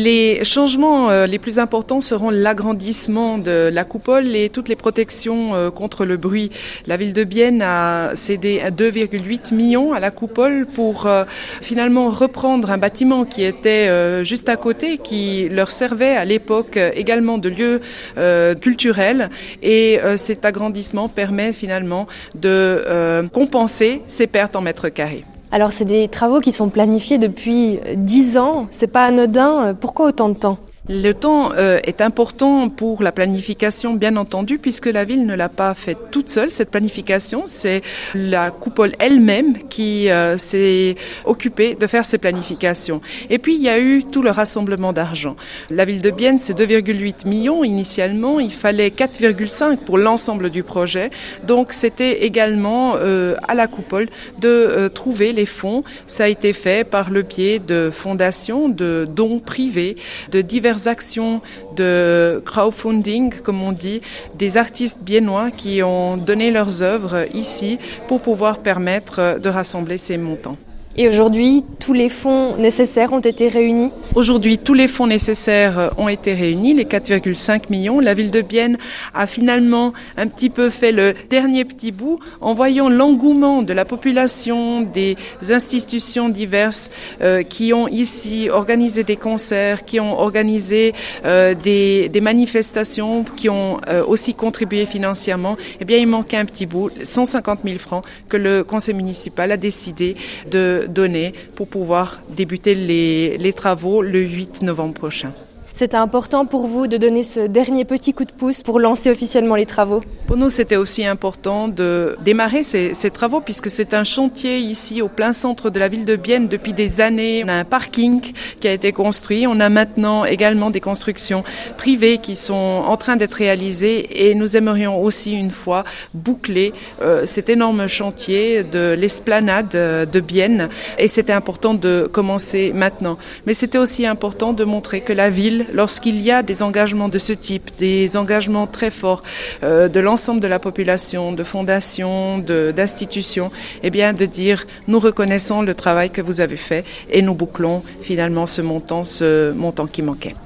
Les changements les plus importants seront l'agrandissement de la coupole et toutes les protections contre le bruit. La ville de Bienne a cédé 2,8 millions à la coupole pour finalement reprendre un bâtiment qui était juste à côté, qui leur servait à l'époque également de lieu culturel. Et cet agrandissement permet finalement de compenser ces pertes en mètres carrés. Alors c'est des travaux qui sont planifiés depuis 10 ans, c'est pas anodin, pourquoi autant de temps ? Le temps est important pour la planification, bien entendu, puisque la ville ne l'a pas faite toute seule. Cette planification, c'est la coupole elle-même qui s'est occupée de faire ces planifications. Et puis, il y a eu tout le rassemblement d'argent. La ville de Bienne, c'est 2,8 millions initialement. Il fallait 4,5 pour l'ensemble du projet. Donc, c'était également à la coupole de trouver les fonds. Ça a été fait par le biais de fondations, de dons privés, de divers actions de crowdfunding, comme on dit, des artistes biennois qui ont donné leurs œuvres ici pour pouvoir permettre de rassembler ces montants. Et aujourd'hui, tous les fonds nécessaires ont été réunis ? Aujourd'hui, tous les fonds nécessaires ont été réunis, les 4,5 millions. La ville de Bienne a finalement un petit peu fait le dernier petit bout en voyant l'engouement de la population, des institutions diverses qui ont ici organisé des concerts, qui ont organisé des manifestations, qui ont aussi contribué financièrement. Eh bien, il manquait un petit bout, 150 000 francs que le conseil municipal a décidé de donner pour pouvoir débuter les travaux le 8 novembre prochain. C'était important pour vous de donner ce dernier petit coup de pouce pour lancer officiellement les travaux ? Pour nous, c'était aussi important de démarrer ces travaux puisque c'est un chantier ici au plein centre de la ville de Bienne depuis des années. On a un parking qui a été construit. On a maintenant également des constructions privées qui sont en train d'être réalisées et nous aimerions aussi une fois boucler cet énorme chantier de l'esplanade de Bienne et c'était important de commencer maintenant. Mais c'était aussi important de montrer que la ville, lorsqu'il y a des engagements de ce type, des engagements très forts de l'ensemble de la population, de fondations, d'institutions, eh bien de dire nous reconnaissons le travail que vous avez fait et nous bouclons finalement ce montant qui manquait.